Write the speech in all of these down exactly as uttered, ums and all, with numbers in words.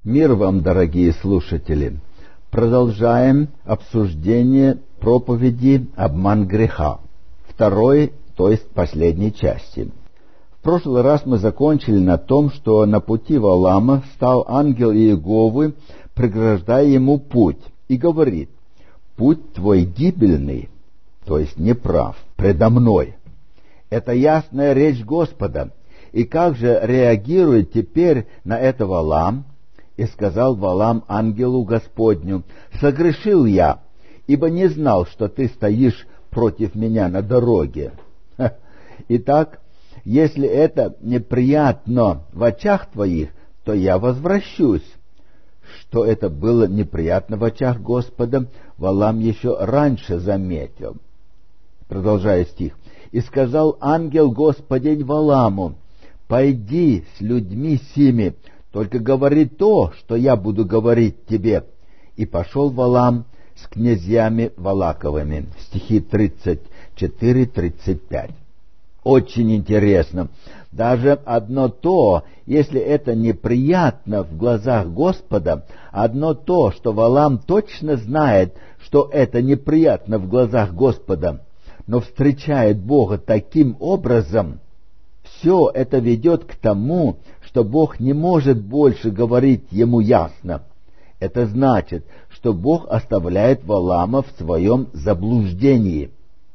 Мир вам, дорогие слушатели! Продолжаем обсуждение проповеди «Обман греха», второй, то есть последней части. В прошлый раз мы закончили на том, что на пути Валаама встал ангел Иеговы, преграждая ему путь, и говорит: «Путь твой гибельный, то есть неправ, предо мной». Это ясная речь Господа. И как же реагирует теперь на это Валаам? И сказал Валаам ангелу Господню: «Согрешил я, ибо не знал, что ты стоишь против меня на дороге». Ха. Итак, если это неприятно в очах твоих, то я возвращусь. Что это было неприятно в очах Господа, Валаам еще раньше заметил. Продолжая стих. «И сказал ангел Господень Валааму: пойди с людьми сими, только говори то, что я буду говорить тебе». И пошел Валаам с князьями Валаковыми. Стихи тридцать четыре тридцать пять. Очень интересно. Даже одно то, если это неприятно в глазах Господа, одно то, что Валаам точно знает, что это неприятно в глазах Господа, но встречает Бога таким образом, все это ведет к тому, что Бог не может больше говорить ему ясно. Это значит, что Бог оставляет Валаама в своем заблуждении.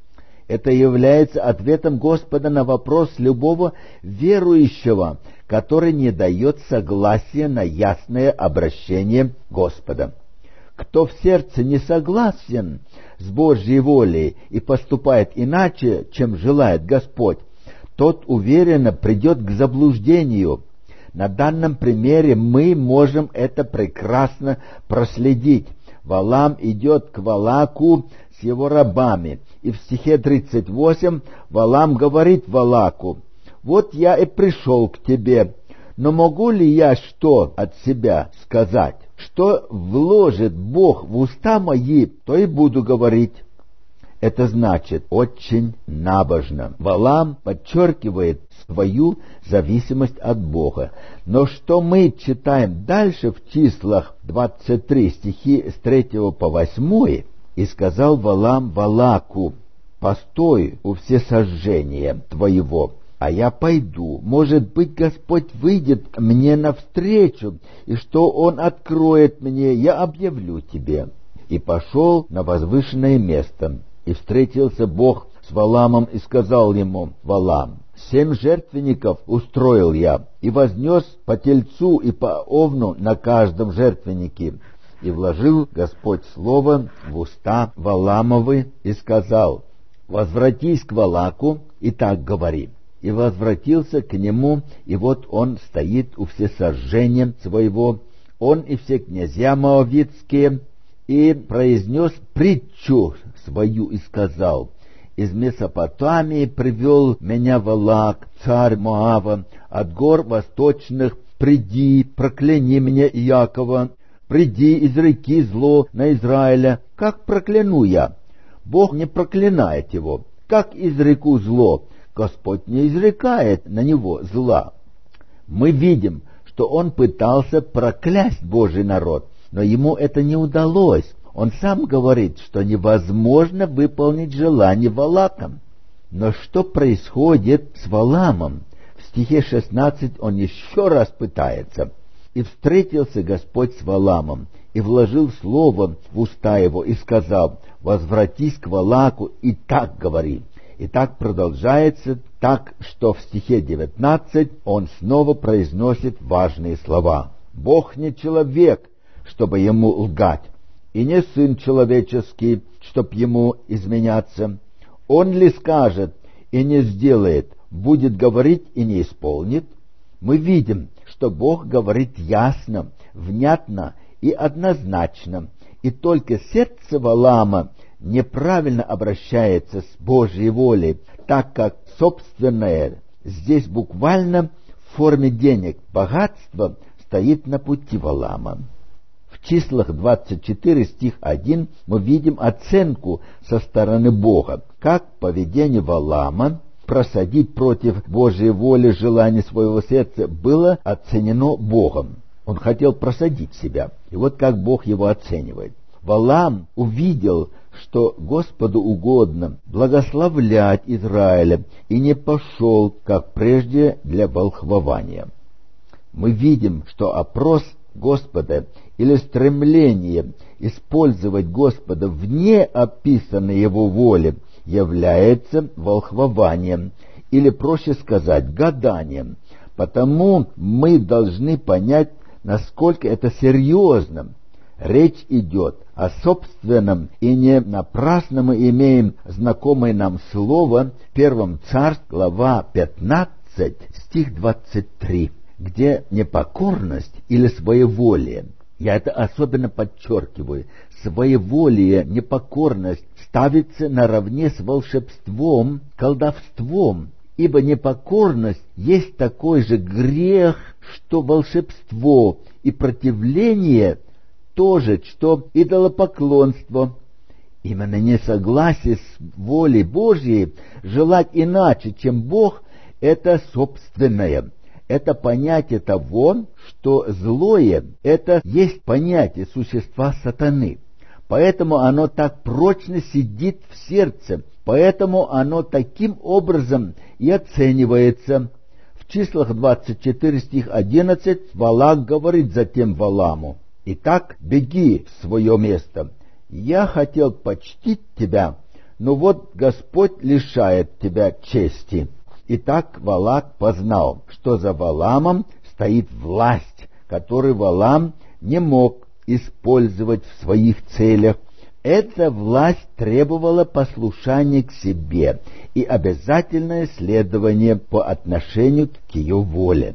Это является ответом Господа на вопрос любого верующего, который не дает согласия на ясное обращение Господа. Кто в сердце не согласен с Божьей волей и поступает иначе, чем желает Господь, тот уверенно придет к заблуждению. На данном примере мы можем это прекрасно проследить. Валаам идет к Валаку с его рабами, и в стихе тридцать восемь Валаам говорит Валаку: «Вот я и пришел к тебе, но могу ли я что от себя сказать? Что вложит Бог в уста мои, то и буду говорить». Это значит очень набожно. Валаам подчеркивает свою зависимость от Бога. Но что мы читаем дальше в числах двадцать три, стихи с третьего по восьмой, «И сказал Валаам Валаку: постой у всесожжения твоего, а я пойду. Может быть, Господь выйдет мне навстречу, и что Он откроет мне, я объявлю тебе». И пошел на возвышенное место. И встретился Бог с Валаамом и сказал ему: «Валаам, семь жертвенников устроил я, и вознес по тельцу и по овну на каждом жертвеннике». И вложил Господь слово в уста Валаамовы и сказал: «Возвратись к Валаку и так говори». И возвратился к нему, и вот он стоит у всесожжения своего, он и все князья моавитские, и произнес притчу свою и сказал: «Из Месопотамии привел меня Валак, царь Моава, от гор восточных. Приди, прокляни мне Иакова, приди, изреки зло на Израиля. Как прокляну я? Бог не проклинает его. Как изреку зло? Господь не изрекает на него зла». Мы видим, что он пытался проклясть Божий народ, но ему это не удалось. Он сам говорит, что невозможно выполнить желание Валака. Но что происходит с Валаамом? В стихе шестнадцать он еще раз пытается. «И встретился Господь с Валаамом, и вложил слово в уста его, и сказал: возвратись к Валаку, и так говори». И так продолжается, так что в стихе девятнадцать он снова произносит важные слова. «Бог не человек, чтобы ему лгать, и не сын человеческий, чтоб ему изменяться. Он ли скажет и не сделает, будет говорить и не исполнит?» Мы видим, что Бог говорит ясно, внятно и однозначно, и только сердце Валаама неправильно обращается с Божьей волей, так как собственное здесь буквально в форме денег богатство стоит на пути Валаама. В числах двадцать четыре, стих один, мы видим оценку со стороны Бога, как поведение Валаама просадить против Божьей воли желание своего сердца было оценено Богом. Он хотел просадить себя. И вот как Бог его оценивает. Валаам увидел, что Господу угодно благословлять Израиля, и не пошел, как прежде, для волхвования. Мы видим, что опрос Господа или стремление использовать Господа вне описанной Его воли является волхвованием, или, проще сказать, гаданием. Потому мы должны понять, насколько это серьезно. Речь идет о собственном, и не напрасно мы имеем знакомое нам слово в Первом Царств, глава пятнадцать, стих двадцать три, где непокорность или своеволие, я это особенно подчеркиваю, своеволие, непокорность ставится наравне с волшебством, колдовством, ибо непокорность есть такой же грех, что волшебство, и противление тоже, что идолопоклонство. Именно несогласие с волей Божьей, желать иначе, чем Бог, это собственное. Это понятие того, что злое, это есть понятие существа сатаны. Поэтому оно так прочно сидит в сердце, поэтому оно таким образом и оценивается. В числах двадцать четыре, стих одиннадцать, Валак говорит затем Валаму: «Итак, беги в свое место. Я хотел почтить тебя, но вот Господь лишает тебя чести». Итак, Валак познал, что за Валамом стоит власть, которую Валам не мог использовать в своих целях. Эта власть требовала послушания к себе и обязательное следование по отношению к ее воле.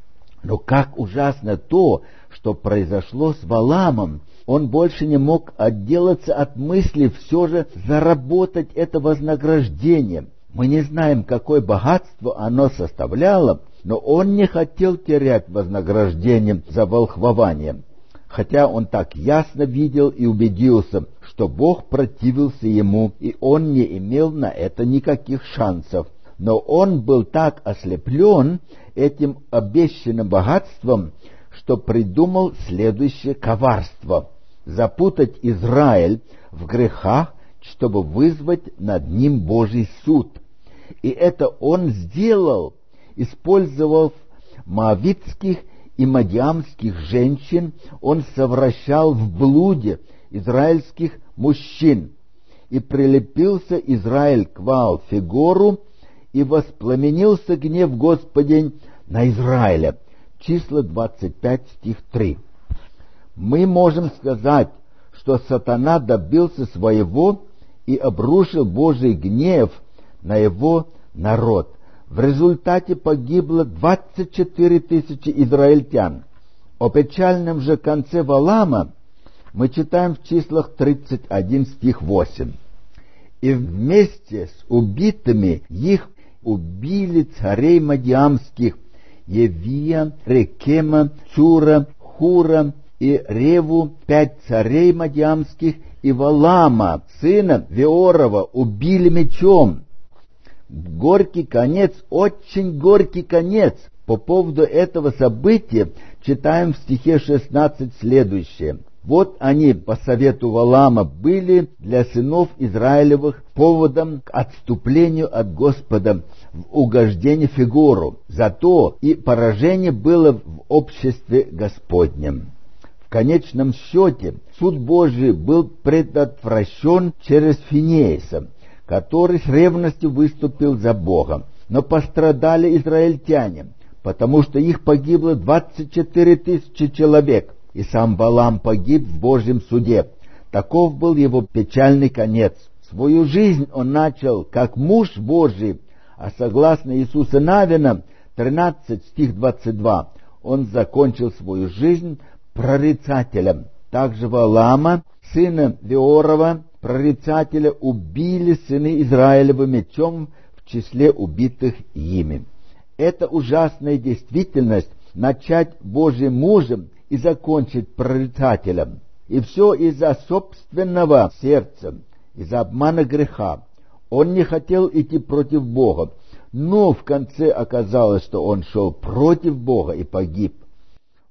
Но как ужасно то, что произошло с Валамом! Он больше не мог отделаться от мысли все же заработать это вознаграждение. Мы не знаем, какое богатство оно составляло, но он не хотел терять вознаграждение за волхвование, хотя он так ясно видел и убедился, что Бог противился ему, и он не имел на это никаких шансов. Но он был так ослеплен этим обещанным богатством, что придумал следующее коварство: запутать Израиль в грехах, чтобы вызвать над ним Божий суд. И это он сделал, использовав моавитских и мадиамских женщин. Он совращал в блуде израильских мужчин. И прилепился Израиль к Ваал-Фегору, и воспламенился гнев Господень на Израиля. Числа двадцать пять, стих три. Мы можем сказать, что сатана добился своего и обрушил Божий гнев на его народ. В результате погибло двадцать четыре тысячи израильтян. О печальном же конце Валама мы читаем в числах тридцать один, стих восемь. «И вместе с убитыми их убили царей мадиамских, Евия, Рекема, Цура, Хура и Реву, пять царей мадиамских, и Валама, сына Веорова, убили мечом». Горький конец, очень горький конец. По поводу этого события читаем в стихе шестнадцать следующее. «Вот они, по совету Валама, были для сынов Израилевых поводом к отступлению от Господа в угождение Фегору. Зато и поражение было в обществе Господнем». В конечном счете суд Божий был предотвращен через Финееса, который с ревностью выступил за Бога. Но пострадали израильтяне, потому что их погибло двадцать четыре тысячи человек, и сам Валам погиб в Божьем суде. Таков был его печальный конец. Свою жизнь он начал как муж Божий, а согласно Иисуса Навина, тринадцать, стих двадцать два, он закончил свою жизнь прорицателем. Также Валама, сына Веорова, прорицателя, убили сыны Израилевы мечом в числе убитых ими. Это ужасная действительность — начать Божьим мужем и закончить прорицателем. И все из-за собственного сердца, из-за обмана греха. Он не хотел идти против Бога, но в конце оказалось, что он шел против Бога и погиб.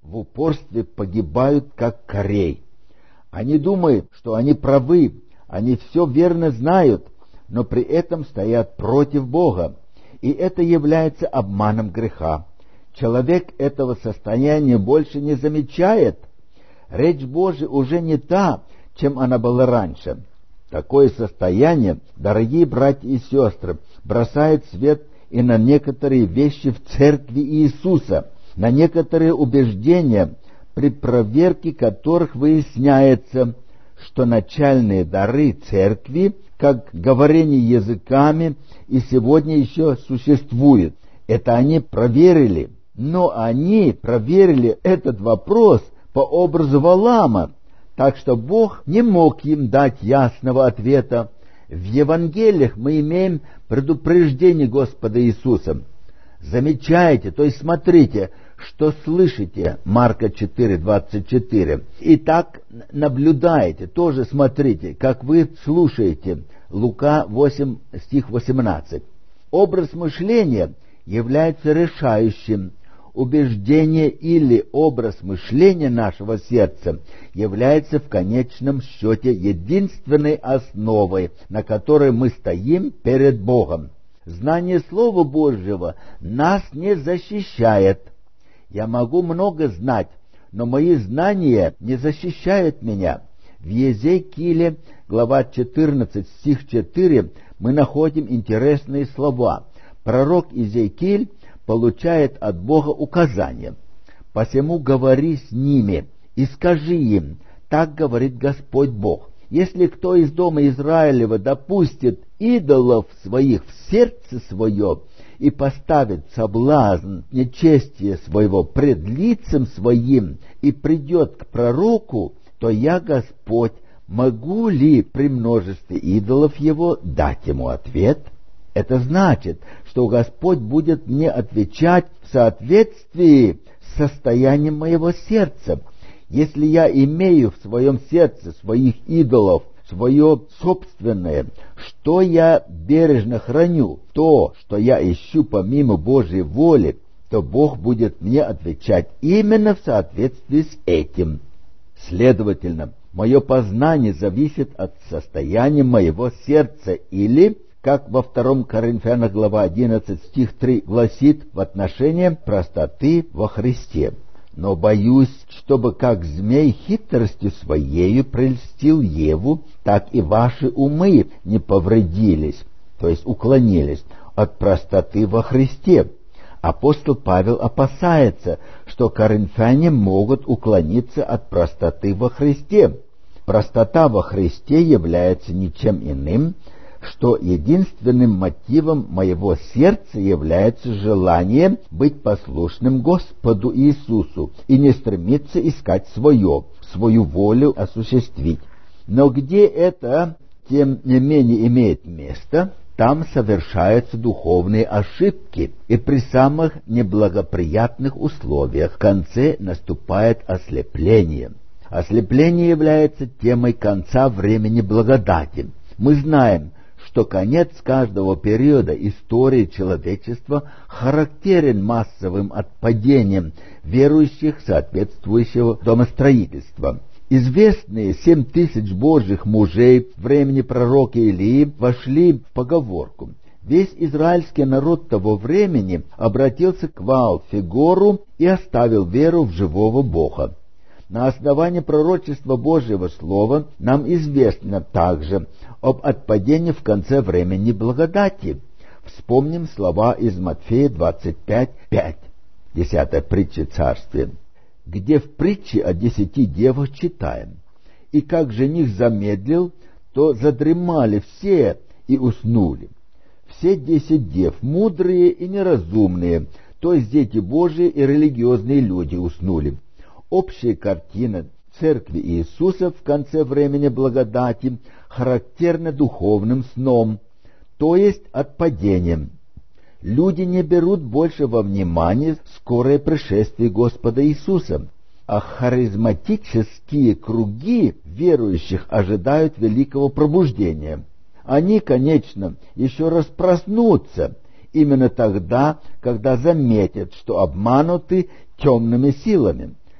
в упорстве погибают, как корей. Они думают, что они правы, они все верно знают, но при этом стоят против Бога, и это является обманом греха. Человек этого состояния больше не замечает. Речь Божия уже не та, чем она была раньше. Такое состояние, дорогие братья и сестры, бросает свет и на некоторые вещи в церкви Иисуса, на некоторые убеждения, при проверке которых выясняется, что начальные дары церкви, как говорение языками, и сегодня еще существуют. Это они проверили, но они проверили этот вопрос по образу Валаама, так что Бог не мог им дать ясного ответа. В Евангелиях мы имеем предупреждение Господа Иисуса. Замечайте, то есть смотрите, что слышите, Марка четыре двадцать четыре. И так наблюдаете, тоже смотрите, как вы слушаете, Лука восемь, стих восемнадцать. Образ мышления является решающим. Убеждение или образ мышления нашего сердца является в конечном счете единственной основой, на которой мы стоим перед Богом. Знание Слова Божьего нас не защищает. Я могу много знать, но мои знания не защищают меня. В Иезекииле, глава четырнадцать, стих четыре, мы находим интересные слова. Пророк Иезекииль получает от Бога указание: «Посему говори с ними и скажи им, так говорит Господь Бог, если кто из дома Израилева допустит идолов своих в сердце свое и поставит соблазн нечестия своего пред лицем своим и придет к пророку, то я, Господь, могу ли при множестве идолов его дать ему ответ?» Это значит, что Господь будет мне отвечать в соответствии с состоянием моего сердца. Если я имею в своем сердце своих идолов, свое собственное, что я бережно храню, то, что я ищу помимо Божьей воли, то Бог будет мне отвечать именно в соответствии с этим. Следовательно, мое познание зависит от состояния моего сердца или, как во втором Коринфянам глава одиннадцать стих три гласит, в отношении простоты во Христе. Но боюсь, чтобы как змей хитростью своею прельстил Еву, так и ваши умы не повредились, то есть уклонились от простоты во Христе. Апостол Павел опасается, что коринфяне могут уклониться от простоты во Христе. Простота во Христе является ничем иным, что единственным мотивом моего сердца является желание быть послушным Господу Иисусу и не стремиться искать свое, свою волю осуществить. Но где это, тем не менее, имеет место, там совершаются духовные ошибки, и при самых неблагоприятных условиях в конце наступает ослепление. Ослепление является темой конца времени благодати. Мы знаем, что конец каждого периода истории человечества характерен массовым отпадением верующих соответствующего домостроительства. Известные семь тысяч божьих мужей времени пророка Илии вошли в поговорку. Весь израильский народ того времени обратился к Ваал-Фегору и оставил веру в живого Бога. На основании пророчества Божьего Слова нам известно также об отпадении в конце времени благодати. Вспомним слова из Матфея двадцать пять пять, десятая притча царствия, где в притче о десяти девах читаем: «И как жених замедлил, то задремали все и уснули. Все десять дев, мудрые и неразумные, то есть дети Божии и религиозные люди, уснули». Общая картина Церкви Иисуса в конце времени благодати характерна духовным сном, то есть отпадением. Люди не берут больше во внимание скорое пришествие Господа Иисуса, а харизматические круги верующих ожидают великого пробуждения. Они, конечно, еще раз проснутся, именно тогда, когда заметят, что обмануты темными силами.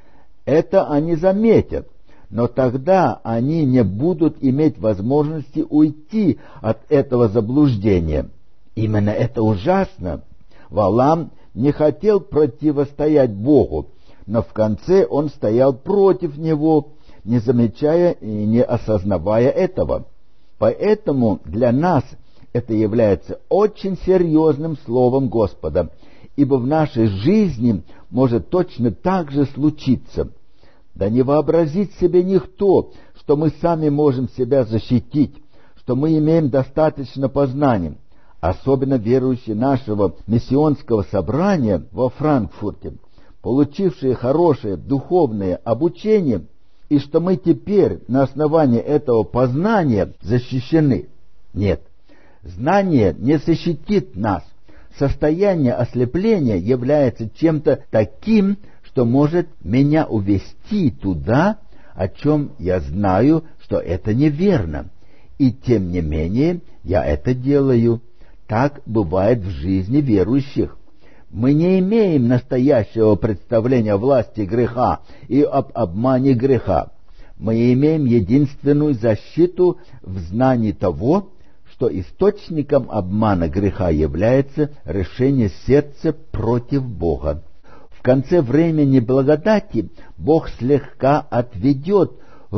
Это они заметят, но тогда они не будут иметь возможности уйти от этого заблуждения. Именно это ужасно. Валаам не хотел противостоять Богу, но в конце он стоял против него, не замечая и не осознавая этого. Поэтому для нас это является очень серьезным словом Господа, ибо в нашей жизни может точно так же случиться. Да не вообразит себе никто, что мы сами можем себя защитить, что мы имеем достаточно познаний, особенно верующие нашего миссионского собрания во Франкфурте, получившие хорошее духовное обучение, и что мы теперь на основании этого познания защищены. Нет, знание не защитит нас. Состояние ослепления является чем-то таким, что может меня увести туда, о чем я знаю, что это неверно. И тем не менее я это делаю. Так бывает в жизни верующих. Мы не имеем настоящего представления о власти греха и об обмане греха. Мы имеем единственную защиту в знании того, что источником обмана греха является решение сердца против Бога. В конце времени благодати Бог слегка отведет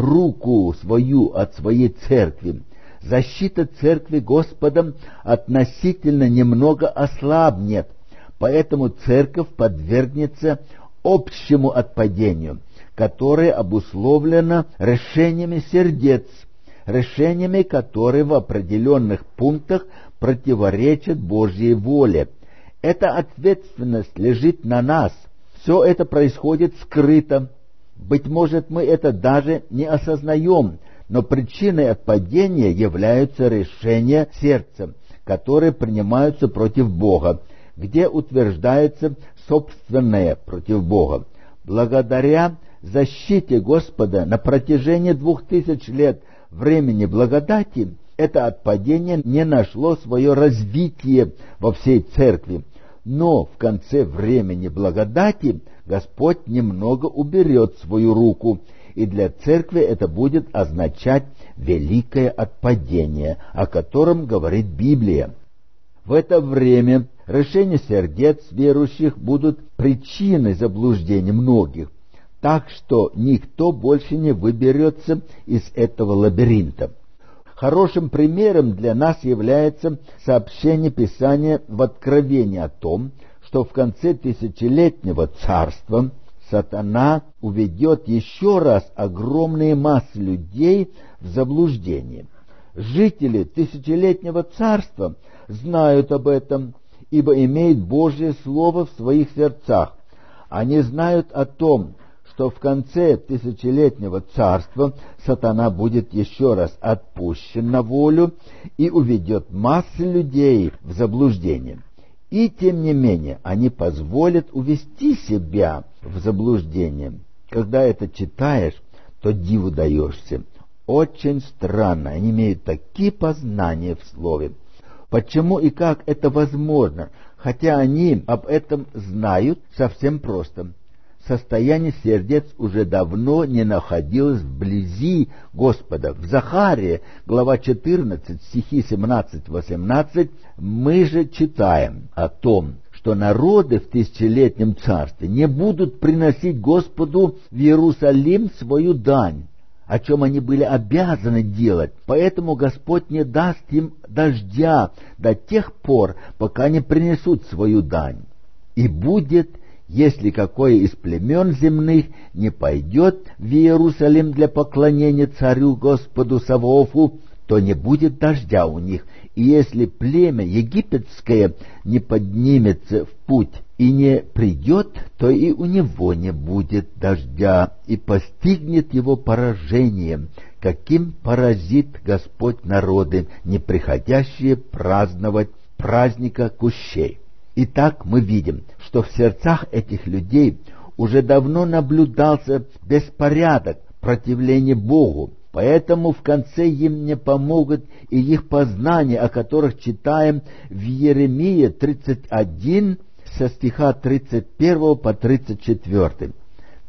руку свою от своей церкви. Защита церкви Господом относительно немного ослабнет, поэтому церковь подвергнется общему отпадению, которое обусловлено решениями сердец, решениями, которые в определенных пунктах противоречат Божьей воле. Эта ответственность лежит на нас. Все это происходит скрыто. Быть может, мы это даже не осознаем, но причиной отпадения являются решения сердца, которые принимаются против Бога, где утверждается собственное против Бога. Благодаря защите Господа на протяжении двух тысяч лет времени благодати, это отпадение не нашло свое развитие во всей церкви, но в конце времени благодати Господь немного уберет свою руку, и для церкви это будет означать великое отпадение, о котором говорит Библия. В это время решения сердец верующих будут причиной заблуждения многих, так что никто больше не выберется из этого лабиринта. Хорошим примером для нас является сообщение Писания в Откровении о том, что в конце тысячелетнего царства сатана уведет еще раз огромные массы людей в заблуждение. Жители тысячелетнего царства знают об этом, ибо имеют Божье Слово в своих сердцах. Они знают о том, что в конце тысячелетнего царства сатана будет еще раз отпущен на волю и уведет массы людей в заблуждение. И тем не менее они позволят увести себя в заблуждение. Когда это читаешь, то диву даешься. Очень странно, они имеют такие познания в слове. Почему и как это возможно, хотя они об этом знают? Совсем просто. Состояние сердец уже давно не находилось вблизи Господа. В Захарии, глава четырнадцать, стихи семнадцать-восемнадцать, мы же читаем о том, что народы в тысячелетнем царстве не будут приносить Господу в Иерусалим свою дань, о чем они были обязаны делать. Поэтому Господь не даст им дождя до тех пор, пока не принесут свою дань. И будет, если какое из племен земных не пойдет в Иерусалим для поклонения царю Господу Саваофу, то не будет дождя у них. И если племя египетское не поднимется в путь и не придет, то и у него не будет дождя, и постигнет его поражением, каким поразит Господь народы, не приходящие праздновать праздника кущей. Итак, мы видим, что в сердцах этих людей уже давно наблюдался беспорядок, противление Богу, поэтому в конце им не помогут и их познания, о которых читаем в Иеремии тридцать один, со стиха тридцать первого по тридцать четвёртый.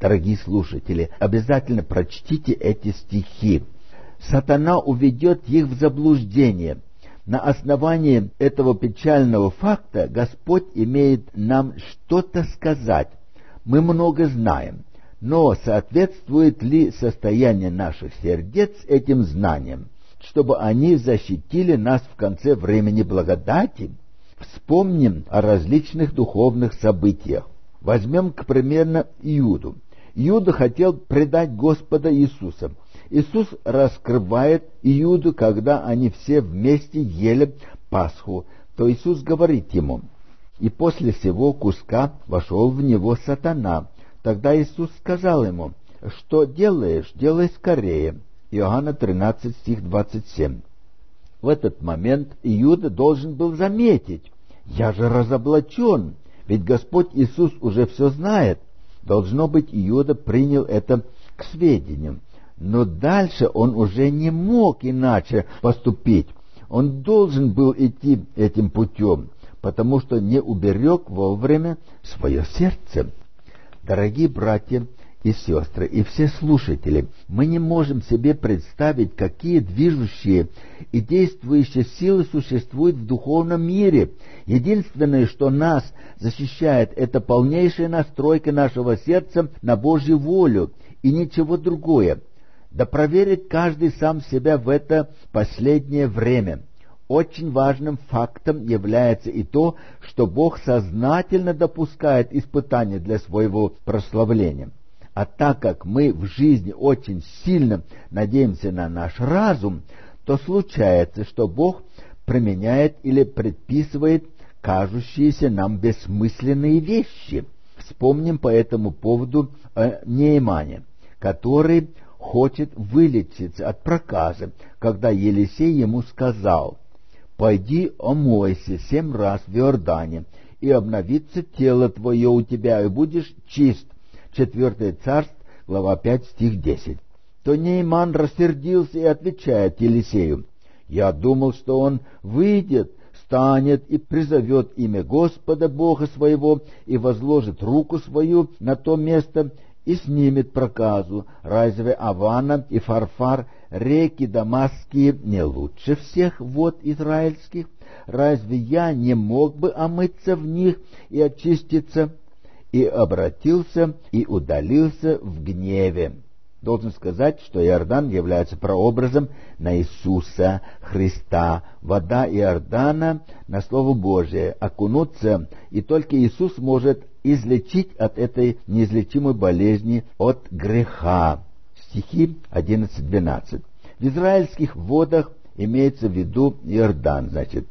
Дорогие слушатели, обязательно прочтите эти стихи. Сатана уведет их в заблуждение. На основании этого печального факта Господь имеет нам что-то сказать. Мы много знаем, но соответствует ли состояние наших сердец этим знаниям, чтобы они защитили нас в конце времени благодати? Вспомним о различных духовных событиях. Возьмем, к примеру, Иуду. Иуда хотел предать Господа Иисуса. Иисус раскрывает Иуду, когда они все вместе ели Пасху, то Иисус говорит ему: «И после сего куска вошел в него сатана». Тогда Иисус сказал ему: «Что делаешь? Делай скорее». Иоанна тринадцать, стих двадцать семь. В этот момент Иуда должен был заметить: «Я же разоблачен, ведь Господь Иисус уже все знает». Должно быть, Иуда принял это к сведению. Но дальше он уже не мог иначе поступить. Он должен был идти этим путем, потому что не уберег вовремя свое сердце. Дорогие братья и сестры, и все слушатели, мы не можем себе представить, какие движущие и действующие силы существуют в духовном мире. Единственное, что нас защищает, это полнейшая настройка нашего сердца на Божью волю, и ничего другое. Да проверит каждый сам себя в это последнее время. Очень важным фактом является и то, что Бог сознательно допускает испытания для своего прославления. А так как мы в жизни очень сильно надеемся на наш разум, то случается, что Бог применяет или предписывает кажущиеся нам бессмысленные вещи. Вспомним по этому поводу о Неемане, который хочет вылечиться от проказа, когда Елисей ему сказал: «Пойди омойся семь раз в Иордане, и обновится тело твое у тебя, и будешь чист». Четвертое царств, глава пять, стих десять. То Нееман рассердился и отвечает Елисею: «Я думал, что он выйдет, станет и призовет имя Господа Бога своего, и возложит руку свою на то место, и снимет проказу. Разве Авана и Фарфар, реки дамасские, не лучше всех вод израильских? Разве я не мог бы омыться в них и очиститься?» И обратился и удалился в гневе. Должен сказать, что Иордан является прообразом на Иисуса Христа. Вода Иордана на Слово Божие окунуться, и только Иисус может излечить от этой неизлечимой болезни, от греха. Стихи одиннадцать двенадцать. В израильских водах имеется в виду Иордан, значит,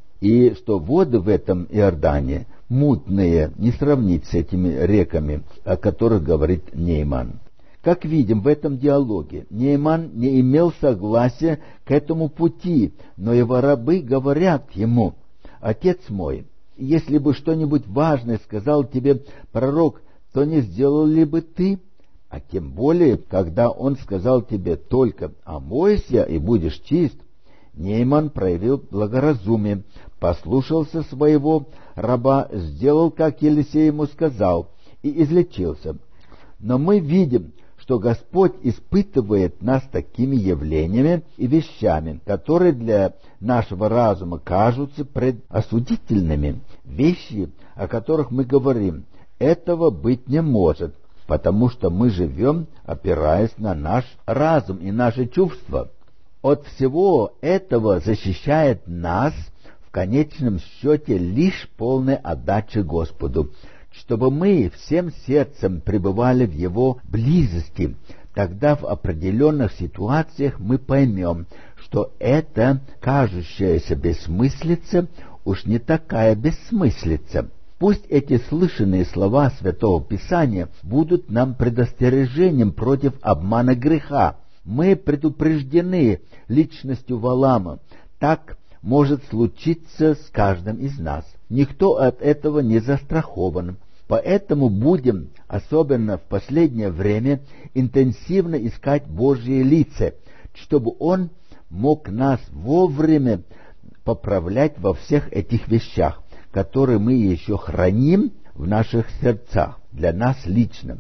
и что воды в этом Иордане мутные, не сравнить с этими реками, о которых говорит Нееман. Как видим в этом диалоге, Нееман не имел согласия к этому пути, но его рабы говорят ему: «Отец мой, если бы что-нибудь важное сказал тебе пророк, то не сделал ли бы ты? А тем более, когда он сказал тебе только: омойся и будешь чист». Нееман проявил благоразумие, послушался своего раба, сделал, как Елисей ему сказал, и излечился. Но мы видим, что Господь испытывает нас такими явлениями и вещами, которые для нашего разума кажутся предосудительными. Вещи, о которых мы говорим: этого быть не может, потому что мы живем, опираясь на наш разум и наши чувства. От всего этого защищает нас в конечном счете лишь полная отдача Господу, чтобы мы всем сердцем пребывали в Его близости. Тогда в определенных ситуациях мы поймем, что эта кажущаяся бессмыслица уж не такая бессмыслица. Пусть эти слышанные слова Святого Писания будут нам предостережением против обмана греха. Мы предупреждены личностью Валаама. Так может случиться с каждым из нас. Никто от этого не застрахован. Поэтому будем, особенно в последнее время, интенсивно искать Божье лицо, чтобы Он мог нас вовремя поправлять во всех этих вещах, которые мы еще храним в наших сердцах, для нас лично,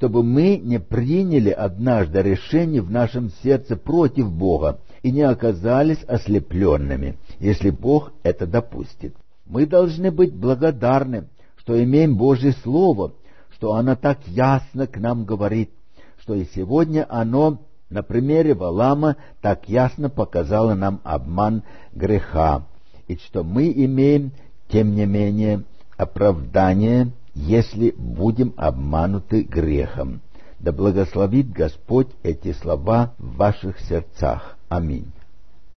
чтобы мы не приняли однажды решение в нашем сердце против Бога и не оказались ослепленными, если Бог это допустит. Мы должны быть благодарны, что имеем Божье Слово, что оно так ясно к нам говорит, что и сегодня оно на примере Валаама так ясно показало нам обман греха, и что мы имеем, тем не менее, оправдание, если будем обмануты грехом. Да благословит Господь эти слова в ваших сердцах. Аминь.